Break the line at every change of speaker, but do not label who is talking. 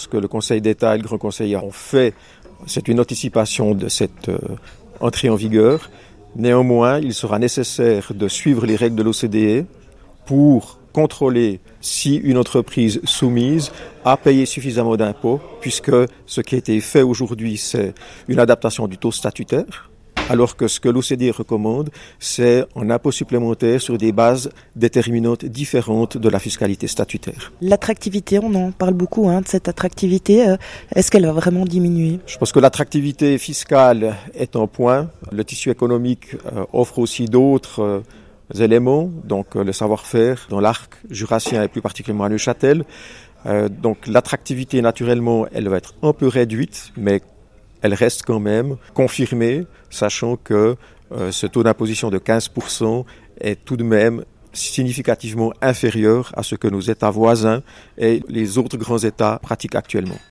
ce que le Conseil d'État et le Grand Conseil ont fait, c'est une anticipation de cette entrée en vigueur. Néanmoins, il sera nécessaire de suivre les règles de l'OCDE pour contrôler si une entreprise soumise a payé suffisamment d'impôts, puisque ce qui a été fait aujourd'hui, c'est une adaptation du taux statutaire, alors que ce que l'OCDE recommande, c'est un impôt supplémentaire sur des bases déterminantes différentes de la fiscalité statutaire.
L'attractivité, on en parle beaucoup, de cette attractivité. Est-ce qu'elle va vraiment diminuer ?
Je pense que l'attractivité fiscale est un point. Le tissu économique offre aussi d'autres éléments, donc le savoir-faire dans l'arc jurassien et plus particulièrement à Neuchâtel. Donc l'attractivité, naturellement, elle va être un peu réduite, mais elle reste quand même confirmée, sachant que ce taux d'imposition de 15% est tout de même significativement inférieur à ce que nos États voisins et les autres grands États pratiquent actuellement.